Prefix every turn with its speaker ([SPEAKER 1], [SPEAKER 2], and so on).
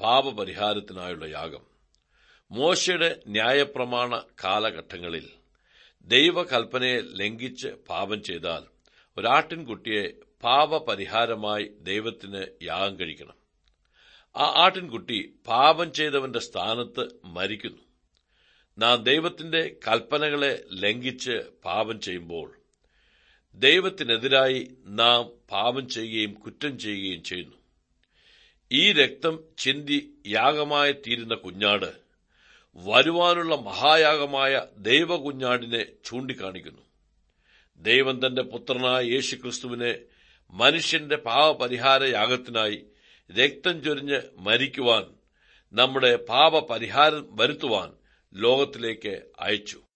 [SPEAKER 1] പാപപരിഹാരത്തിനായുള്ള യാഗം. മോശയുടെ ന്യായപ്രമാണ കാലഘട്ടങ്ങളിൽ ദൈവകൽപ്പനയെ ലംഘിച്ച് പാപം ചെയ്താൽ ഒരാട്ടിൻകുട്ടിയെ പാപപരിഹാരമായി ദൈവത്തിന് യാഗം കഴിക്കണം. ആ ആട്ടിൻകുട്ടി പാപം ചെയ്തവന്റെ സ്ഥാനത്ത് മരിക്കുന്നു. നാം ദൈവത്തിന്റെ കൽപ്പനകളെ ലംഘിച്ച് പാപം ചെയ്യുമ്പോൾ ദൈവത്തിനെതിരായി നാം പാപം ചെയ്യുകയും കുറ്റം ചെയ്യുകയും ചെയ്യുന്നു. ഈ രക്തം ചിന്തി യാഗമായി തീരുന്ന കുഞ്ഞാട് വരുവാനുള്ള മഹായാഗമായ ദൈവകുഞ്ഞാടിനെ ചൂണ്ടിക്കാണിക്കുന്നു. ദൈവം തന്റെ പുത്രനായ യേശുക്രിസ്തുവിനെ മനുഷ്യന്റെ പാപപരിഹാര യാഗത്തിനായി രക്തം ചൊരിഞ്ഞ് മരിക്കുവാൻ, നമ്മുടെ പാപപരിഹാരം വരുത്തുവാൻ ലോകത്തിലേക്ക് അയച്ചു.